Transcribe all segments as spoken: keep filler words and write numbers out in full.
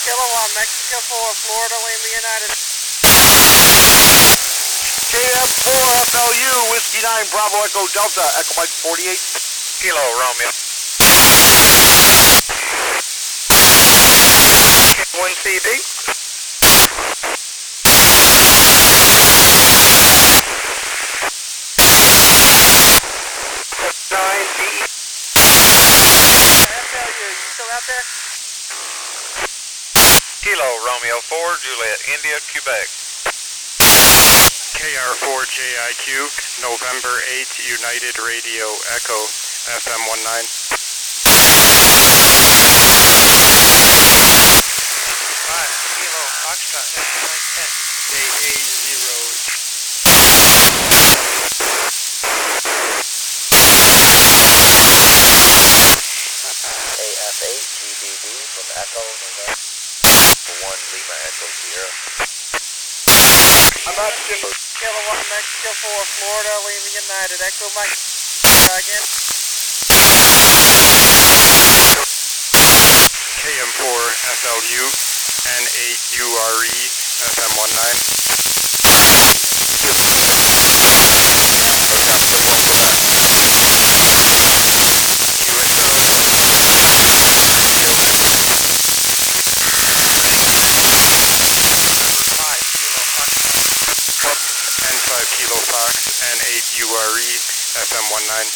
Kilowatt, Mexico four, Florida, Lima United. K M four F L U, Whiskey nine, Bravo Echo Delta, Echo Mike forty-eight. Kilo Romeo. K one C B. nine D. F L U, you still out there? Kilo Romeo four, Juliet, India, Quebec. K R four J I Q, November eighth, United Radio, Echo, F M one nine. five, Kilo Foxtrot, Echo nine ten. K A zero. A F eight G B B from Echo, November one, Lima, Echo Sierra. I'm up to Kilowatt, Mexico four, Florida, Lima United. Echo Mike. Try again. K M four F L U, N eight U R E, F M one nine. N five Kilo Fox, N eight U R E, F M one nine.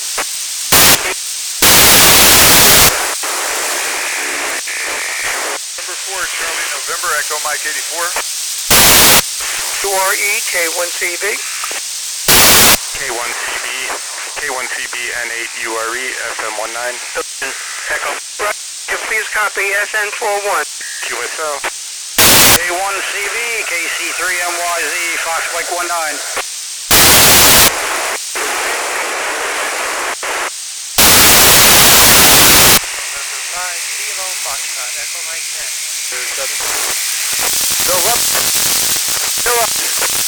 Number four, Charlie, November, Echo Mike eighty-four. U R E, K one C B. K one C B, K one C B, N eight U R E, F M one nine. Echo. Right. Please copy S N forty-one. Q S L. K one C V, K C three M Y Z, Fox Mike one nine. November five, Kilo Foxtrot, Echo Mike ten. November. November.